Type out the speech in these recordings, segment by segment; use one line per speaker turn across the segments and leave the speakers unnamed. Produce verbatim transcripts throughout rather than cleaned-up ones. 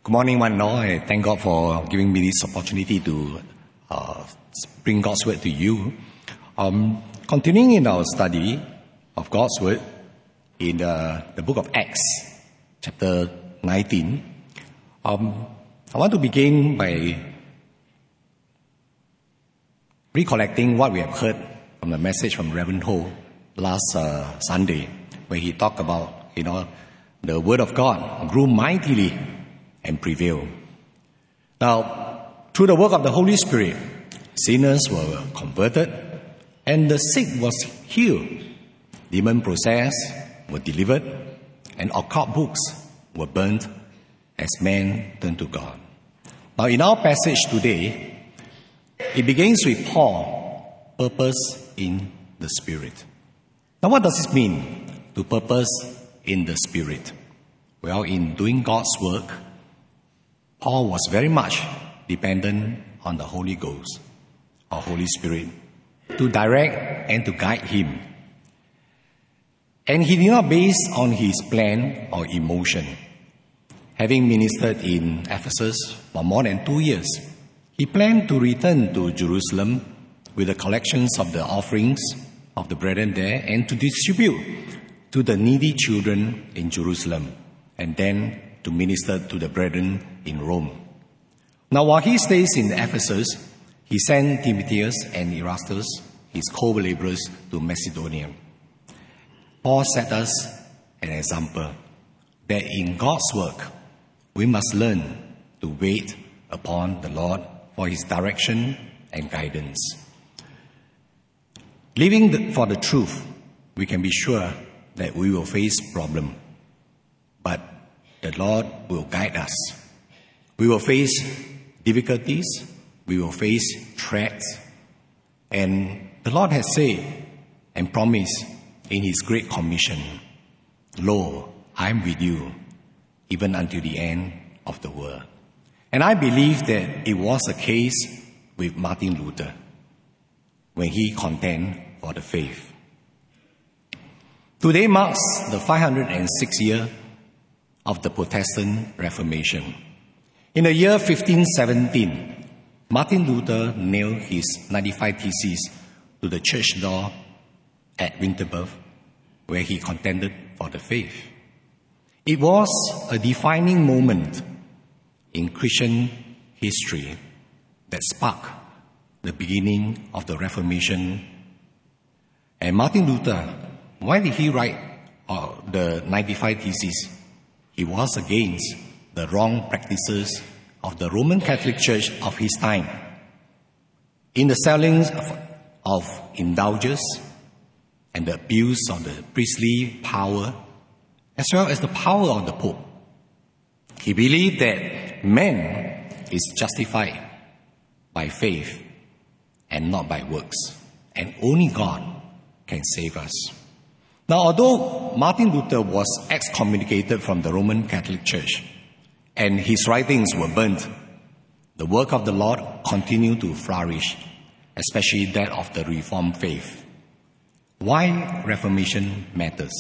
Good morning, one and all. I thank God for giving me this opportunity to uh, bring God's Word to you. Um, continuing in our study of God's Word in uh, the book of Acts, chapter nineteen, um, I want to begin by recollecting what we have heard from the message from Reverend Ho last uh, Sunday, where he talked about, you know, the Word of God grew mightily and prevail. Now, through the work of the Holy Spirit, sinners were converted and the sick was healed. Demon-possessed were delivered and occult books were burnt as men turned to God. Now, in our passage today, it begins with Paul, purpose in the Spirit. Now, what does this mean, to purpose in the Spirit? Well, in doing God's work, Paul was very much dependent on the Holy Ghost, or Holy Spirit, to direct and to guide him. And he did not base on his plan or emotion. Having ministered in Ephesus for more than two years, he planned to return to Jerusalem with the collections of the offerings of the brethren there and to distribute to the needy children in Jerusalem, and then to minister to the brethren in Rome. Now, while he stays in Ephesus, he sent Timotheus and Erastus, his co-laborers, to Macedonia. Paul set us an example that in God's work, we must learn to wait upon the Lord for his direction and guidance. Living the, for the truth, we can be sure that we will face problems, but the Lord will guide us. We will face difficulties. We will face threats. And the Lord has said and promised in his great commission, "Lo, I am with you, even until the end of the world." And I believe that it was the case with Martin Luther when he contended for the faith. Today marks the five hundred sixth year of the Protestant Reformation. In the year fifteen seventeen, Martin Luther nailed his ninety-five Theses to the church door at Wittenberg, where he contended for the faith. It was a defining moment in Christian history that sparked the beginning of the Reformation. And Martin Luther, why did he write uh, the ninety-five Theses? He was against the wrong practices of the Roman Catholic Church of his time in the selling of, of indulgences and the abuse of the priestly power, as well as the power of the Pope. He believed that man is justified by faith and not by works, and only God can save us. Now, although Martin Luther was excommunicated from the Roman Catholic Church and his writings were burnt, the work of the Lord continued to flourish, especially that of the Reformed faith. Why Reformation matters?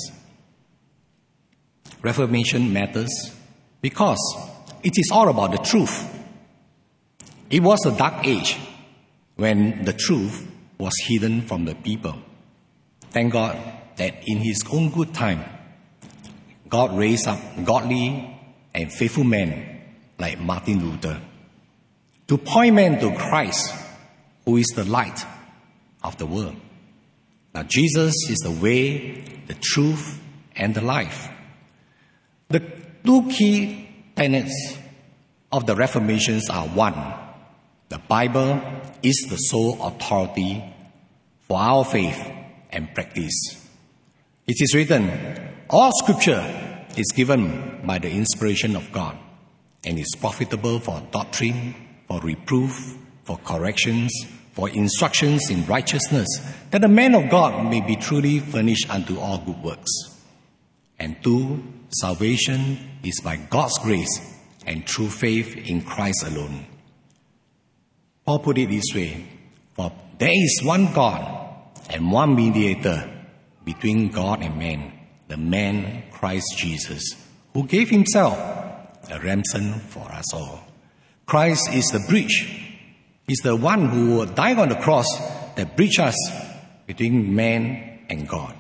Reformation matters because it is all about the truth. It was a dark age when the truth was hidden from the people. Thank God that in his own good time, God raised up godly and faithful men like Martin Luther to point men to Christ, who is the light of the world. Now, Jesus is the way, the truth, and the life. The two key tenets of the Reformations are: one, the Bible is the sole authority for our faith and practice. It is written, all scripture is given by the inspiration of God and is profitable for doctrine, for reproof, for corrections, for instructions in righteousness, that the man of God may be truly furnished unto all good works. And two, salvation is by God's grace and through faith in Christ alone. Paul put it this way, for there is one God and one mediator between God and man, the man Christ Jesus, who gave himself a ransom for us all. Christ is the bridge. He's the one who died on the cross that bridges us between man and God.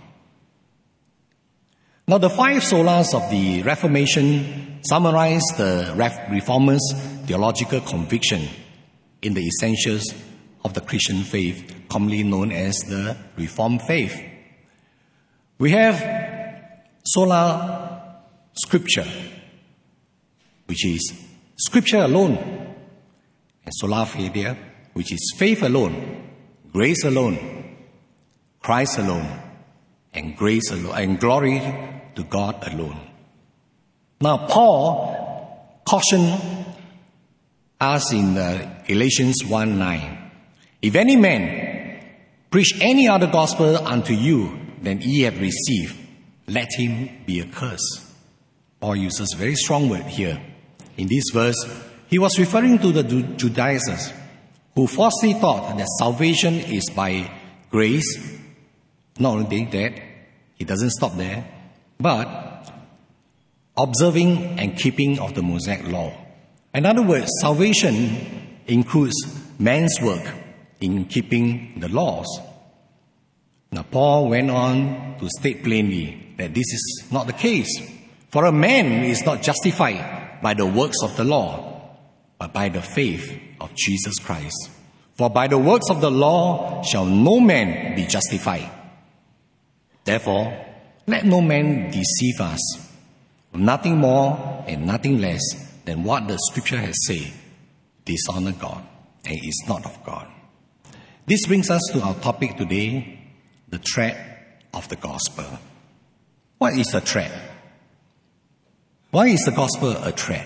Now, the five solas of the Reformation summarize the Reformers' theological conviction in the essentials of the Christian faith, commonly known as the Reformed faith. We have sola scriptura, which is scripture alone, and sola fide, which is faith alone, grace alone, Christ alone, and grace alone, and glory to God alone. Now, Paul cautioned us in uh, Galatians one nine, if any man preach any other gospel unto you than ye have received, let him be accursed. Paul uses a very strong word here. In this verse, he was referring to the Judaizers who falsely thought that salvation is by grace. Not only that, he doesn't stop there, but observing and keeping of the Mosaic law. In other words, salvation includes man's work in keeping the laws. Now, Paul went on to state plainly that this is not the case. For a man is not justified by the works of the law, but by the faith of Jesus Christ. For by the works of the law shall no man be justified. Therefore, let no man deceive us. Nothing more and nothing less than what the scripture has said. Dishonor God and is not of God. This brings us to our topic today, the threat of the gospel. What is a threat? Why is the gospel a threat?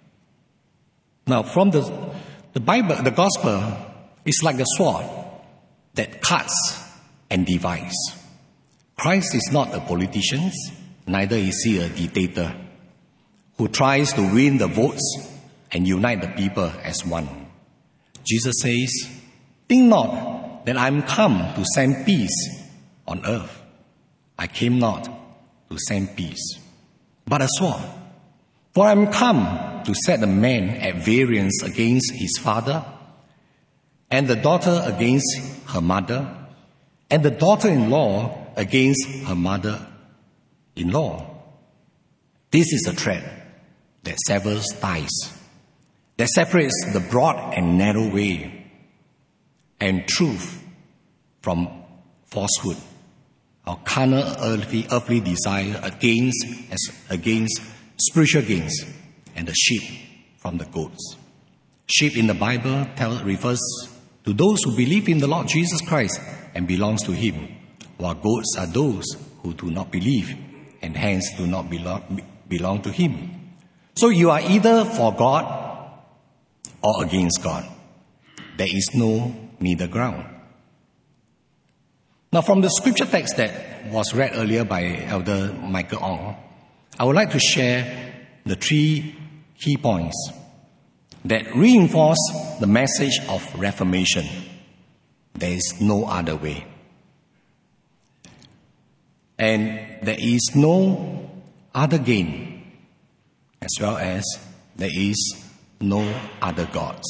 Now, from the, the Bible, the gospel is like a sword that cuts and divides. Christ is not a politician, neither is he a dictator who tries to win the votes and unite the people as one. Jesus says, think not that I am come to send peace on earth. I came not to send peace, but a sword. For I am come to set a man at variance against his father, and the daughter against her mother, and the daughter-in-law against her mother-in-law. This is a thread that severs ties, that separates the broad and narrow way, and truth from falsehood, our carnal earthly, earthly desire against, as against spiritual gains, and the sheep from the goats. Sheep in the Bible tell, refers to those who believe in the Lord Jesus Christ and belongs to him, while goats are those who do not believe and hence do not belong, belong to him. So you are either for God or against God. There is no middle ground. Now, from the scripture text that was read earlier by Elder Michael Ong, I would like to share the three key points that reinforce the message of Reformation. There is no other way. And there is no other gain, as well as there is no other gods.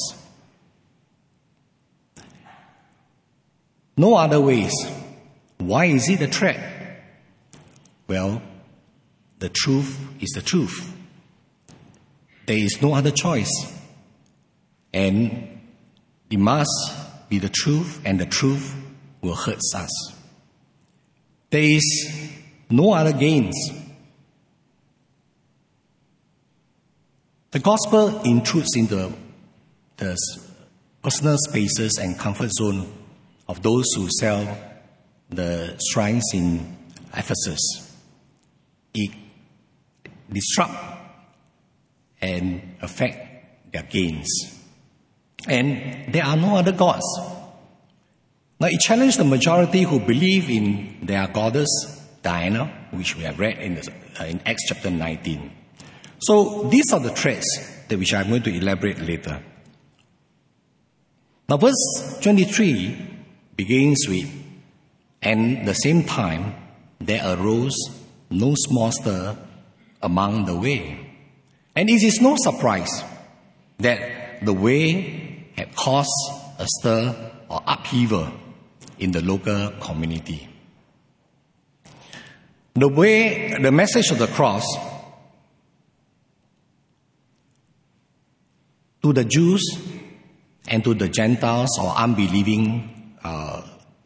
No other ways. Why is it a threat? Well, the truth is the truth. There is no other choice. And it must be the truth, and the truth will hurt us. There is no other gains. The gospel intrudes into the personal spaces and comfort zone of those who sell the shrines in Ephesus. It disrupts and affects their gains. And there are no other gods. Now, it challenged the majority who believe in their goddess Diana, which we have read in, the, uh, in Acts chapter nineteen. So these are the threats that which I'm going to elaborate later. Now, verse twenty-three begins with, and the same time there arose no small stir among the way. And it is no surprise that the way had caused a stir or upheaval in the local community. The way, the message of the cross to the Jews and to the Gentiles or unbelieving uh,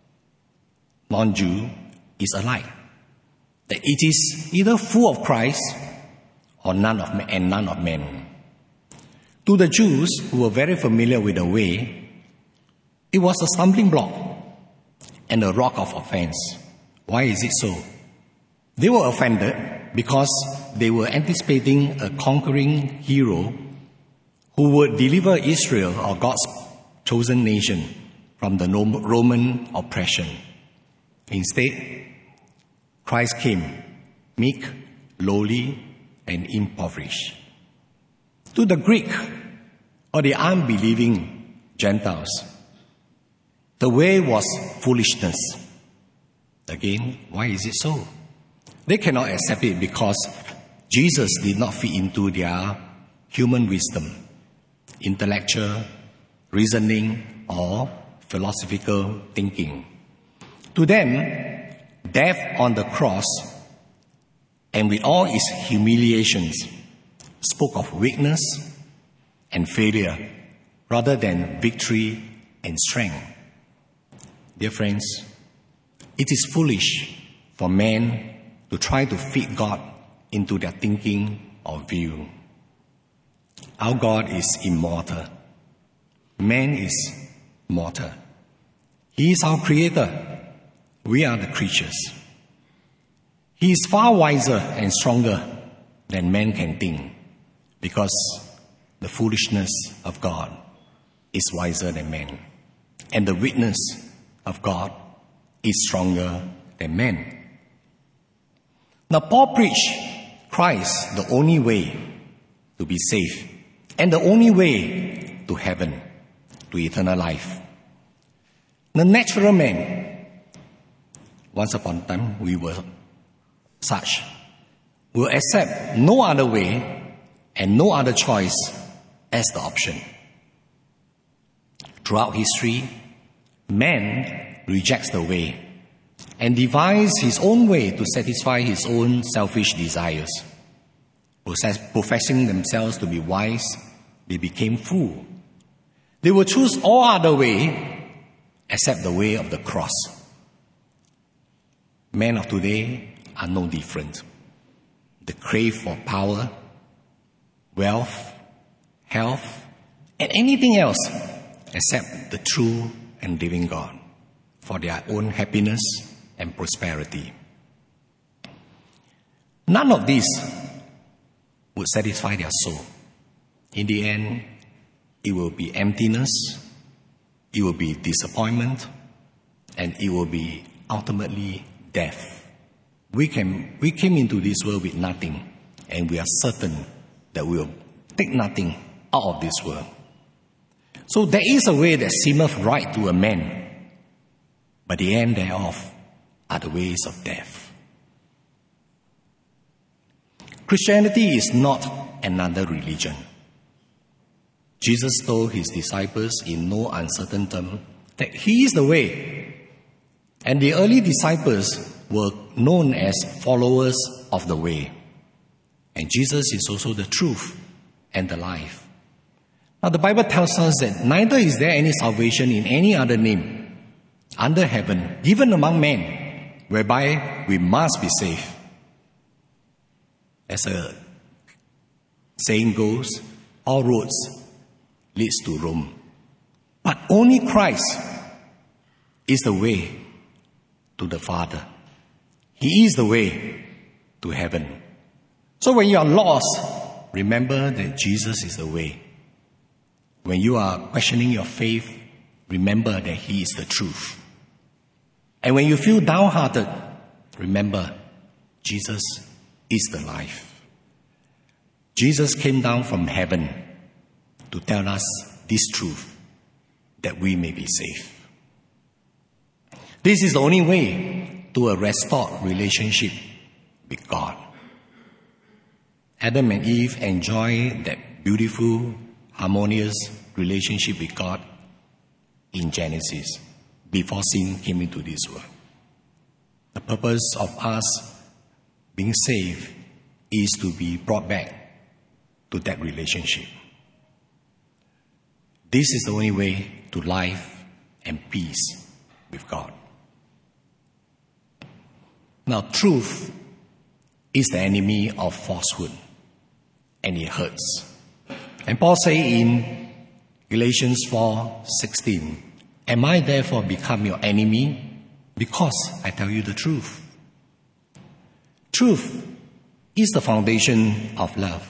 non-Jew is alike. That it is either full of Christ or none of and none of men. To the Jews who were very familiar with the way, it was a stumbling block and a rock of offense. Why is it so? They were offended because they were anticipating a conquering hero who would deliver Israel or God's chosen nation from the Roman oppression. Instead, Christ came meek, lowly, and impoverished. To the Greek or the unbelieving Gentiles, the way was foolishness. Again, why is it so? They cannot accept it because Jesus did not fit into their human wisdom, intellectual reasoning, or philosophical thinking. To them, death on the cross and with all its humiliations spoke of weakness and failure rather than victory and strength. Dear friends, it is foolish for men to try to fit God into their thinking or view. Our God is immortal. Man is mortal. He is our creator. We are the creatures. He is far wiser and stronger than man can think, because the foolishness of God is wiser than man, and the weakness of God is stronger than man. Now, Paul preached Christ, the only way to be saved, and the only way to heaven, to eternal life. The natural man, once upon a time we were such, will accept no other way and no other choice as the option. Throughout history, man rejects the way and devises his own way to satisfy his own selfish desires. Professing themselves to be wise, they became fools. They will choose all other way except the way of the cross. Men of today are no different. They crave for power, wealth, health, and anything else except the true and living God for their own happiness and prosperity. None of these would satisfy their soul. In the end, it will be emptiness, it will be disappointment, and it will be ultimately death. We came, we came into this world with nothing, and we are certain that we will take nothing out of this world. So there is a way that seemeth right to a man, but the end thereof are the ways of death. Christianity is not another religion. Jesus told his disciples in no uncertain term that he is the way. And the early disciples were known as followers of the way. And Jesus is also the truth and the life. Now the Bible tells us that neither is there any salvation in any other name under heaven, given among men, whereby we must be saved. As a saying goes, all roads leads to Rome. But only Christ is the way to the Father. He is the way to heaven. So when you are lost, remember that Jesus is the way. When you are questioning your faith, remember that He is the truth. And when you feel downhearted, remember Jesus is the life. Jesus came down from heaven to tell us this truth, that we may be saved. This is the only way to a restored relationship with God. Adam and Eve enjoyed that beautiful, harmonious relationship with God in Genesis before sin came into this world. The purpose of us being saved is to be brought back to that relationship. This is the only way to life and peace with God. Now, truth is the enemy of falsehood, and it hurts. And Paul says in Galatians four sixteen, "Am I therefore become your enemy because I tell you the truth?" Truth is the foundation of love.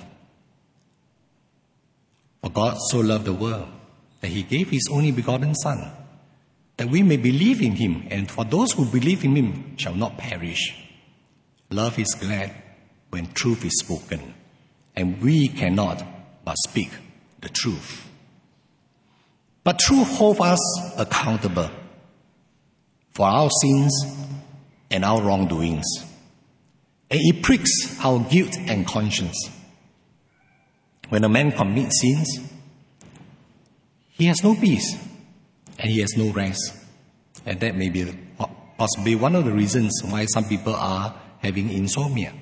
For God so loved the world that he gave his only begotten Son, that we may believe in him, and for those who believe in him shall not perish. Love is glad when truth is spoken, and we cannot but speak the truth. But truth holds us accountable for our sins and our wrongdoings, and it pricks our guilt and conscience. When a man commits sins, he has no peace and he has no rest. And that may be possibly one of the reasons why some people are having insomnia.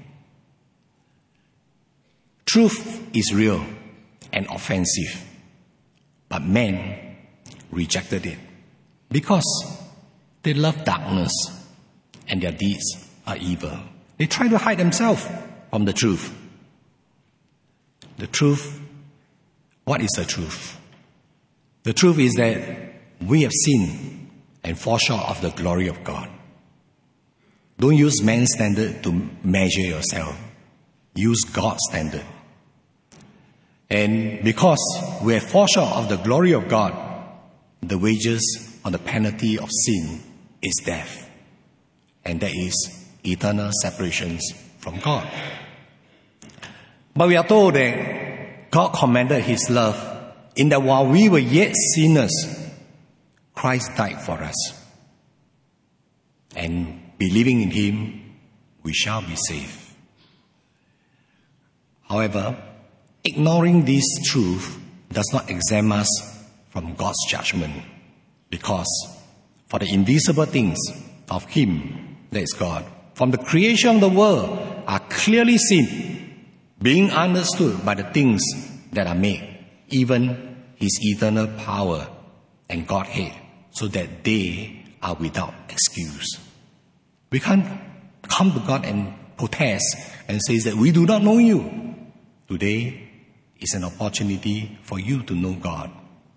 Truth is real and offensive, but men rejected it because they love darkness and their deeds are evil. They try to hide themselves from the truth. The truth, what is the truth? The truth is that we have sinned and fall short of the glory of God. Don't use man's standard to measure yourself. Use God's standard. And because we have fallen short of the glory of God, the wages or the penalty of sin is death. And that is eternal separation from God. But we are told that God commended his love in that while we were yet sinners, Christ died for us. And believing in him, we shall be saved. However, ignoring this truth does not exempt us from God's judgment, because for the invisible things of him, that is God, from the creation of the world are clearly seen, being understood by the things that are made, even his eternal power and Godhead, so that they are without excuse. We can't come to God and protest and say that we do not know you. Today is an opportunity for you to know God.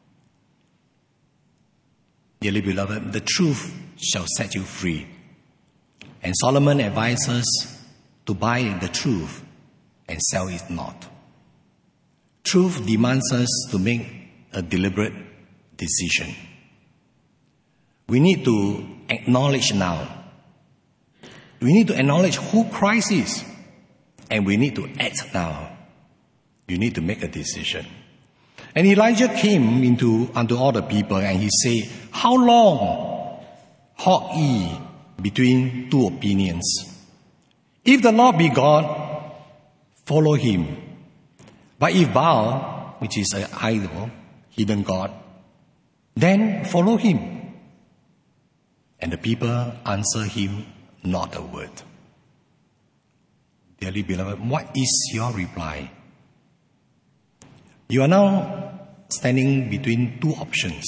Dearly beloved, the truth shall set you free. And Solomon advises to buy the truth and sell it not. Truth demands us to make a deliberate decision. We need to acknowledge now. We need to acknowledge who Christ is, and we need to act now. You need to make a decision. And Elijah came into unto all the people, and he said, "How long halt ye between two opinions? If the Lord be God, follow him. But if Baal, which is an idol, hidden God, then follow him." And the people answer him not a word. Dearly beloved, what is your reply? You are now standing between two options,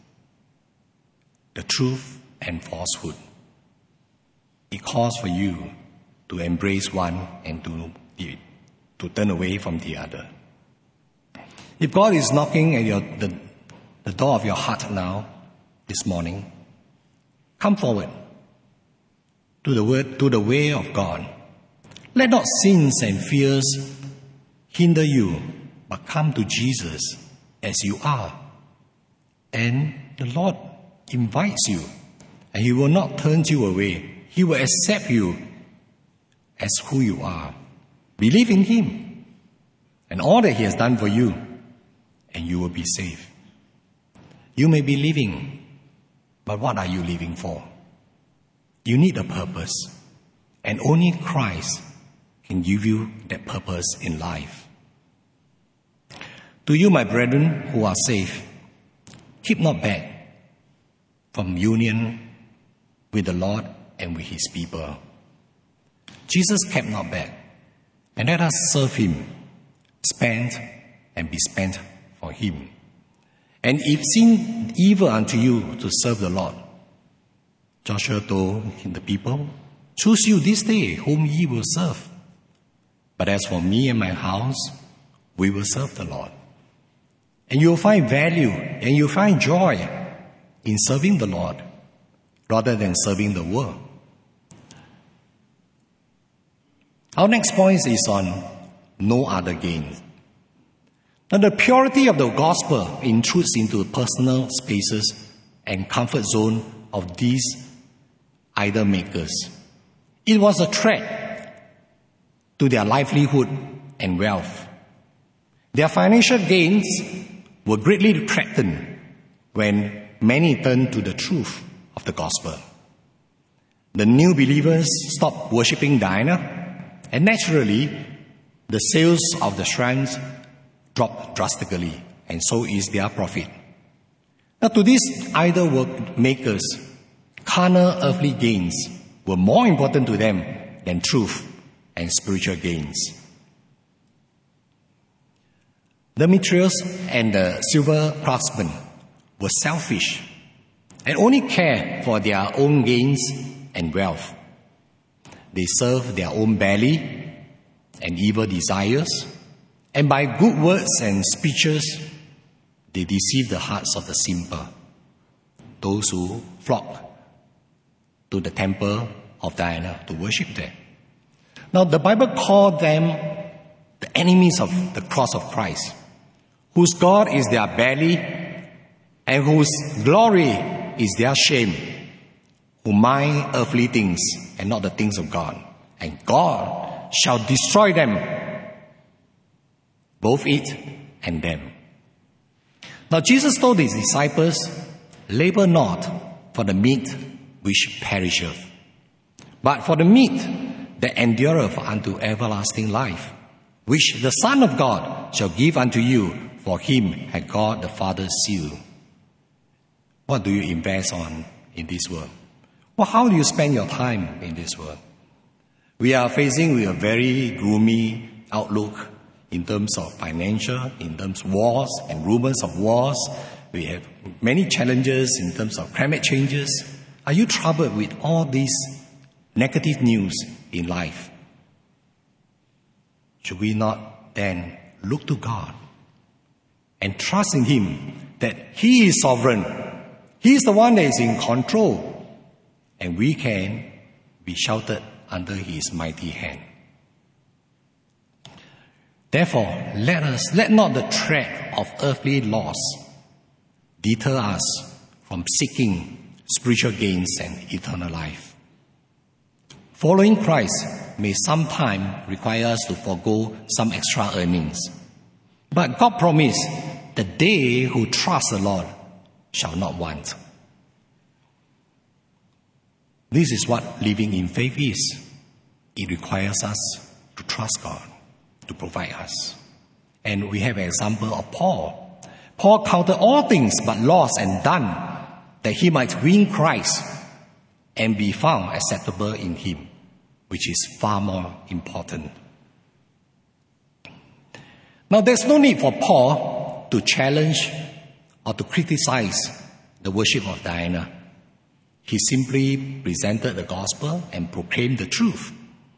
the truth and falsehood. It calls for you to embrace one and to, to turn away from the other. If God is knocking at your, the, the door of your heart now, this morning, come forward to the word, to the way of God. Let not sins and fears hinder you, but come to Jesus as you are. And the Lord invites you, and he will not turn you away. He will accept you as who you are. Believe in him and all that he has done for you, and you will be saved. You may be living, but what are you living for? You need a purpose, and only Christ can give you that purpose in life. To you, my brethren who are saved, keep not back from union with the Lord and with His people. Jesus kept not back, and let us serve Him, spend and be spent for Him. And if seem evil unto you to serve the Lord, Joshua told the people, choose you this day whom ye will serve. But as for me and my house, we will serve the Lord. And you'll find value and you'll find joy in serving the Lord rather than serving the world. Our next point is on no other gain. Now, the purity of the gospel intrudes into personal spaces and comfort zone of these idol makers. It was a threat to their livelihood and wealth. Their financial gains were greatly threatened when many turned to the truth of the gospel. The new believers stopped worshipping Diana, and naturally, the sales of the shrines dropped drastically, and so is their profit. Now, to these idol work makers, carnal earthly gains were more important to them than truth and spiritual gains. The Demetrius and the silver craftsmen were selfish and only cared for their own gains and wealth. They served their own belly and evil desires, and by good words and speeches, they deceived the hearts of the simple, those who flocked to the temple of Diana to worship there. Now, the Bible called them the enemies of the cross of Christ, whose God is their belly and whose glory is their shame, who mind earthly things and not the things of God. And God shall destroy them, both it and them. Now, Jesus told His disciples, labor not for the meat which perisheth, but for the meat that endureth unto everlasting life, which the Son of God shall give unto you, for Him had God the Father sealed. What do you invest on in this world? Well, how do you spend your time in this world? We are facing with a very gloomy outlook in terms of financial, in terms of wars and rumors of wars. We have many challenges in terms of climate changes. Are you troubled with all these negative news in life? Should we not then look to God and trust in Him that He is sovereign? He is the one that is in control, and we can be sheltered under His mighty hand. Therefore, let us, let not the threat of earthly loss deter us from seeking spiritual gains and eternal life. Following Christ may sometimes require us to forego some extra earnings. But God promised that they who trust the Lord shall not want. This is what living in faith is. It requires us to trust God to provide us. And we have an example of Paul. Paul counted all things but lost and done, that he might win Christ and be found acceptable in Him, which is far more important. Now, there's no need for Paul to challenge or to criticize the worship of Diana. He simply presented the gospel and proclaimed the truth.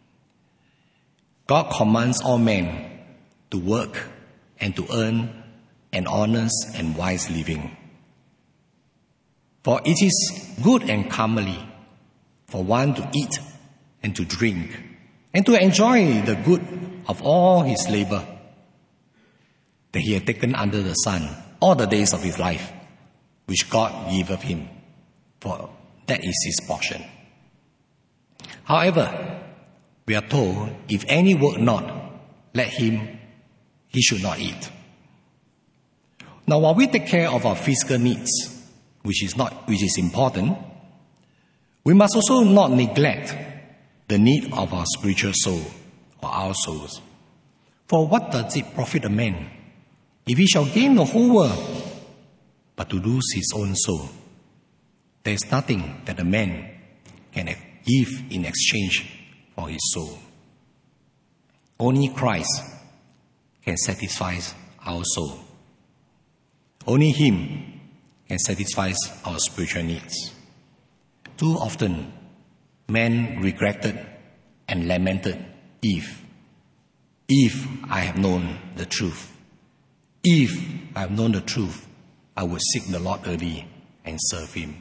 God commands all men to work and to earn an honest and wise living. For it is good and comely for one to eat and to drink and to enjoy the good of all his labor that he had taken under the sun all the days of his life, which God giveth him, for that is his portion. However, we are told, if any work not, let him, he should not eat. Now, while we take care of our physical needs, which is not, which is important, we must also not neglect the need of our spiritual soul, for our souls. For what does it profit a man if he shall gain the whole world, but to lose his own soul? There is nothing that a man can give in exchange for his soul. Only Christ can satisfy our soul. Only Him can satisfy our spiritual needs. Too often, men regretted and lamented if, if I have known the truth. If I have known the truth, I would seek the Lord early and serve Him.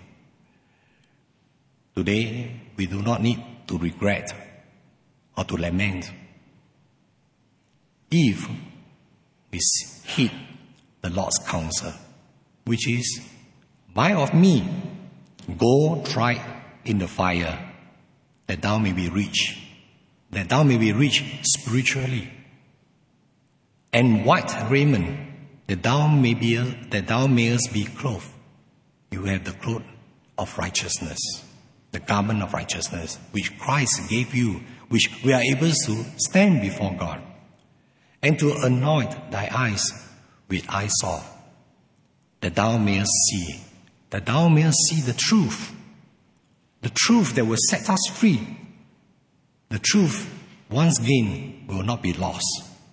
Today, we do not need to regret or to lament. If we heed the Lord's counsel, which is, buy of me, go try in the fire, that thou may be rich, that thou may be rich spiritually, and white raiment, that thou may be, that thou mayest be clothed. You have the cloth of righteousness, the garment of righteousness, which Christ gave you, which we are able to stand before God, and to anoint thy eyes with eye salve, that thou mayest see, that thou mayest see the truth, the truth that will set us free. The truth, once gained, will not be lost.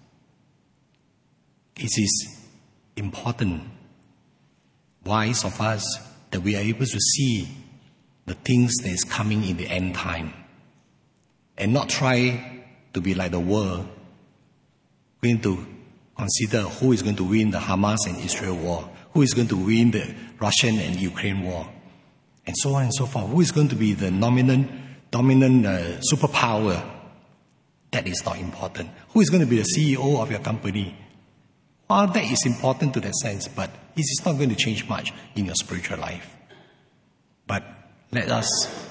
It is important, wise of us, that we are able to see the things that is coming in the end time, and not try to be like the world, going to consider who is going to win the Hamas and Israel war, who is going to win the Russian and Ukraine war, and so on and so forth. Who is going to be the dominant, dominant uh, superpower? That is not important. Who is going to be the C E O of your company? Well, that is important to that sense, but it is not going to change much in your spiritual life. But let us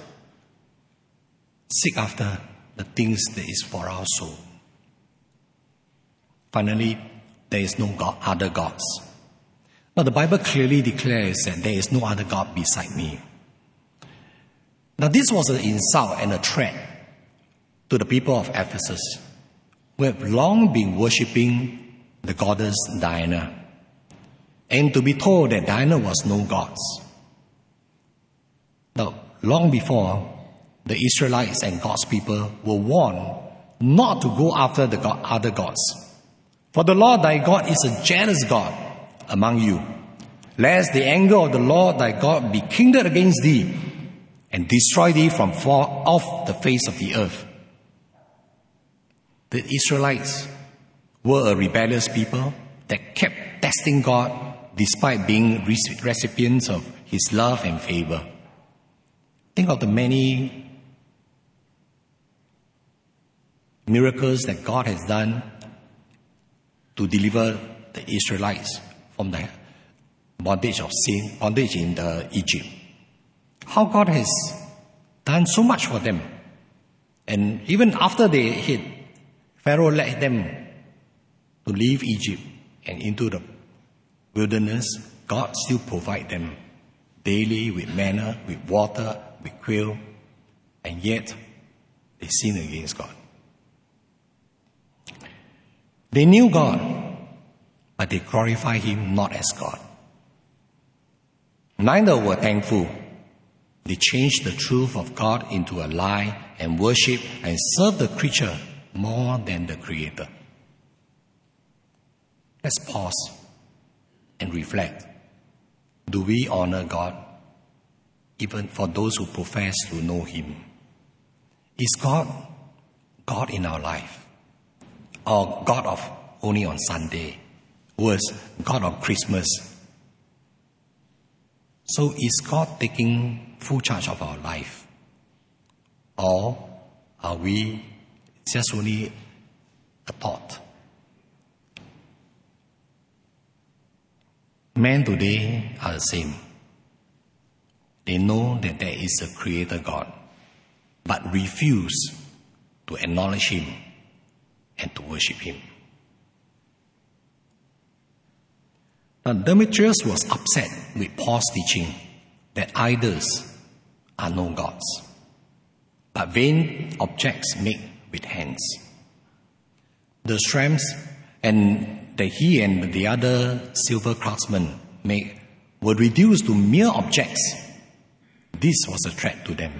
seek after the things that is for our soul. Finally, there is no God, other gods. Now, the Bible clearly declares that there is no other God beside me. Now, this was an insult and a threat to the people of Ephesus, who have long been worshipping the goddess Diana, and to be told that Diana was no gods. Now, long before, the Israelites and God's people were warned not to go after the God, other gods. For the Lord thy God is a jealous God among you, lest the anger of the Lord thy God be kindled against thee, and destroy thee from far off the face of the earth. The Israelites were a rebellious people that kept testing God despite being recipients of His love and favor. Think of the many miracles that God has done to deliver the Israelites from the bondage of sin, bondage in the Egypt. How God has done so much for them. And even after they hit, Pharaoh let them to leave Egypt and into the wilderness, God still provide them daily with manna, with water, with quail, and yet they sin against God. They knew God, but they glorify Him not as God. Neither were thankful. They changed the truth of God into a lie and worship and serve the creature more than the Creator. Let's pause and reflect. Do we honor God, even for those who profess to know Him? Is God God in our life? Or God of only on Sunday? Worse, God of Christmas? So is God taking full charge of our life? Or are we just only a thought? Men today are the same. They know that there is a Creator God, but refuse to acknowledge Him and to worship Him. Now, Demetrius was upset with Paul's teaching that idols are no gods, but vain objects made with hands. the shrimps and that he and the other silver craftsmen made were reduced to mere objects, this was a threat to them.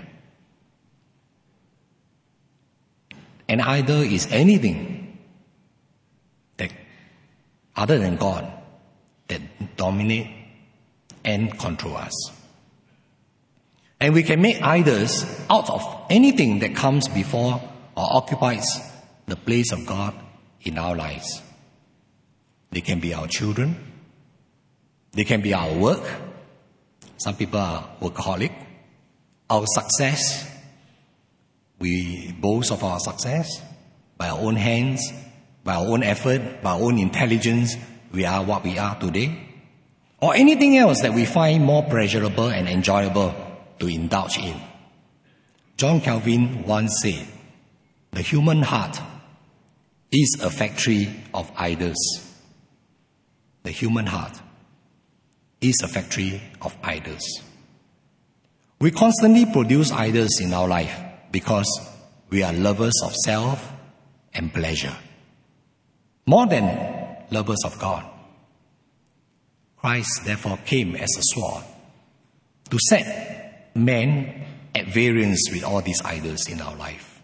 An idol is anything that, other than God, that dominate and control us. And we can make idols out of anything that comes before or occupies the place of God in our lives. They can be our children. They can be our work. Some people are workaholic. Our success. We boast of our success. By our own hands, by our own effort, by our own intelligence, we are what we are today. Or anything else that we find more pleasurable and enjoyable to indulge in. John Calvin once said, "The human heart is a factory of idols." The human heart is a factory of idols. We constantly produce idols in our life because we are lovers of self and pleasure, more than lovers of God. Christ therefore came as a sword to set man at variance with all these idols in our life.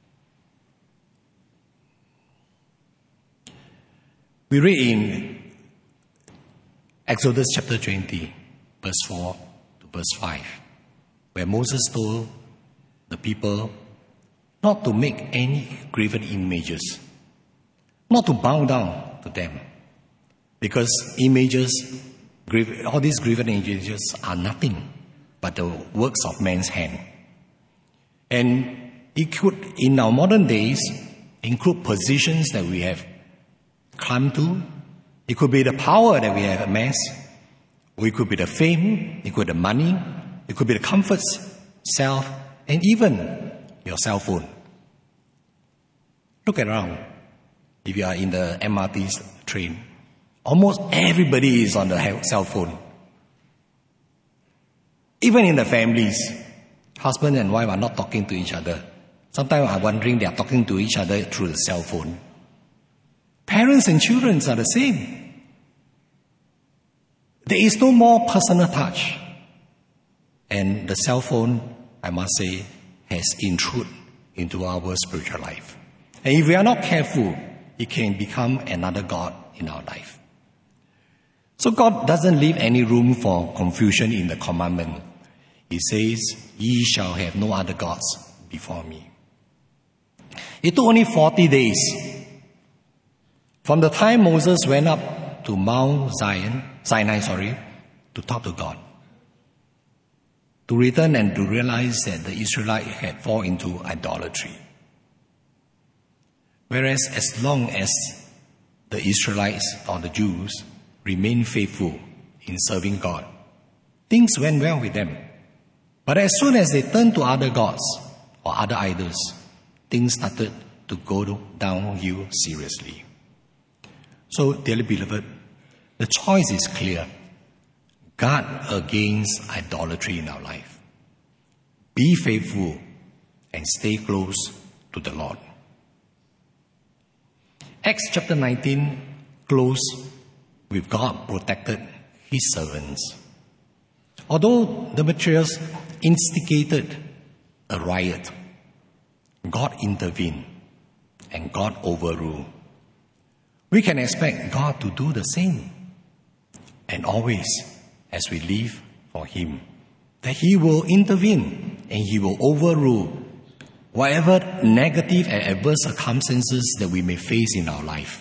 We read in Exodus chapter twenty, verse four to verse five, where Moses told the people not to make any graven images, not to bow down to them, because images, all these graven images are nothing but the works of man's hand. And it could, in our modern days, include positions that we have climbed to. It could be the power that we have amassed. Or it could be the fame. It could be the money. It could be the comforts, self, and even your cell phone. Look around. If you are in the M R T train, almost everybody is on the cell phone. Even in the families, husband and wife are not talking to each other. Sometimes I'm wondering they are talking to each other through the cell phone. Parents and children are the same. There is no more personal touch. And the cell phone, I must say, has intruded into our spiritual life. And if we are not careful, it can become another God in our life. So God doesn't leave any room for confusion in the commandment. He says, "Ye shall have no other gods before me." It took only forty days from the time Moses went up to Mount Zion, Sinai, sorry, to talk to God, to return and to realize that the Israelites had fallen into idolatry. Whereas as long as the Israelites or the Jews remained faithful in serving God, things went well with them. But as soon as they turned to other gods or other idols, things started to go downhill seriously. So, dearly beloved, the choice is clear. Guard against idolatry in our life. Be faithful and stay close to the Lord. Acts chapter nineteen closed with God protected His servants. Although the materials instigated a riot, God intervened and God overruled. We can expect God to do the same. And always, as we live for Him, that He will intervene and He will overrule whatever negative and adverse circumstances that we may face in our life.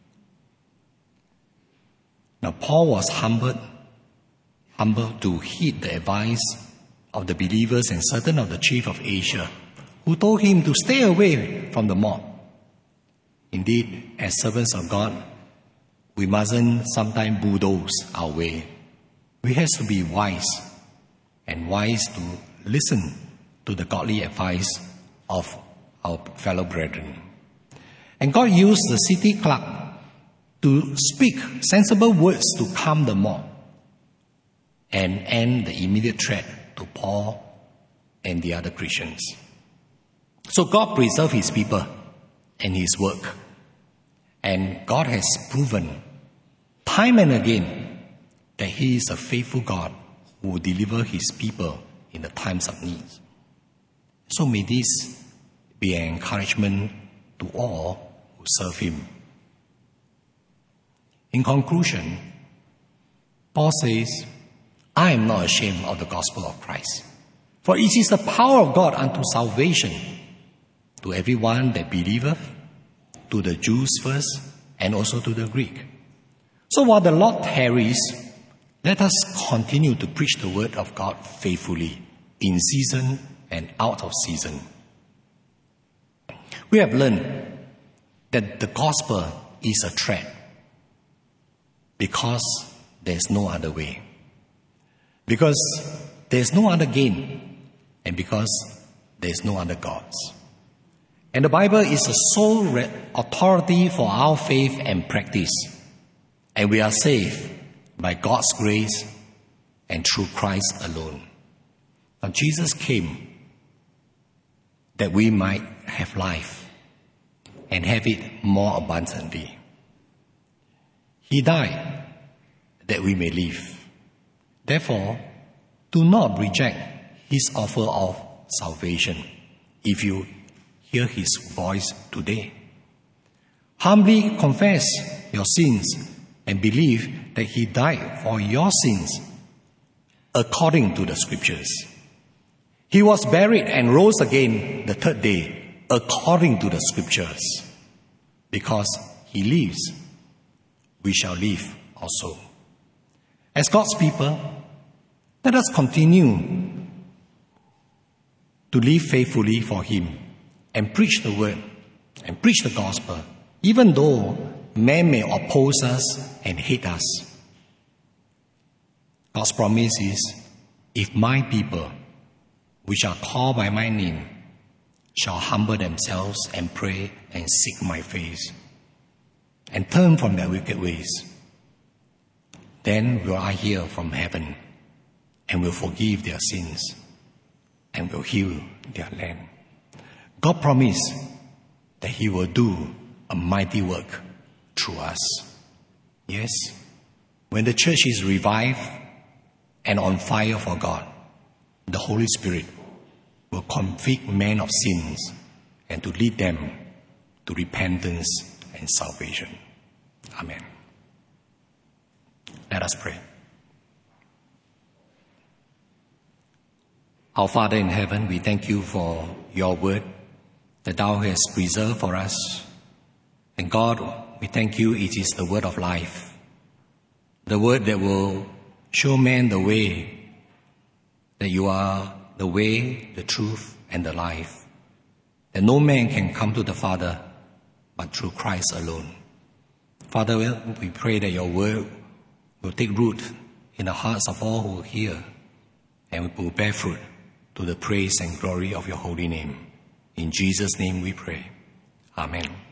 Now, Paul was humbled, humbled to heed the advice of the believers and certain of the chief of Asia, who told him to stay away from the mob. Indeed, as servants of God, we mustn't sometimes bulldoze our way. We have to be wise, and wise to listen to the godly advice of our fellow brethren. And God used the city clerk to speak sensible words to calm the mob and end the immediate threat to Paul and the other Christians. So God preserved His people and His work. And God has proven time and again that He is a faithful God who will deliver His people in the times of need. So may this be an encouragement to all who serve Him. In conclusion, Paul says, I am not ashamed of the gospel of Christ, for it is the power of God unto salvation to everyone that believeth, to the Jews first, and also to the Greek. So while the Lord tarries, let us continue to preach the word of God faithfully, in season and out of season. We have learned that the gospel is a threat because there's no other way. Because there's no other gain, and because there's no other gods. And the Bible is the sole re- authority for our faith and practice. And we are saved by God's grace and through Christ alone. Now Jesus came that we might have life and have it more abundantly. He died that we may live. Therefore, do not reject His offer of salvation if you hear His voice today. Humbly confess your sins and believe that He died for your sins according to the Scriptures. He was buried and rose again the third day according to the Scriptures. Because He lives, we shall live also. As God's people, let us continue to live faithfully for Him and preach the word and preach the gospel, even though men may oppose us and hate us. God's promise is, if my people, which are called by my name, shall humble themselves and pray and seek my face and turn from their wicked ways, then will I hear from heaven and will forgive their sins and will heal their land. God promised that He will do a mighty work through us. Yes, when the church is revived and on fire for God, the Holy Spirit will convict men of sins and to lead them to repentance and salvation. Amen. Let us pray. Our Father in heaven, we thank You for Your word that Thou hast preserved for us. And God, we thank You, it is the word of life, the word that will show man the way, that You are the way, the truth, and the life, that no man can come to the Father but through Christ alone. Father, we pray that Your word will take root in the hearts of all who hear and will bear fruit to the praise and glory of Your holy name. In Jesus' name we pray. Amen.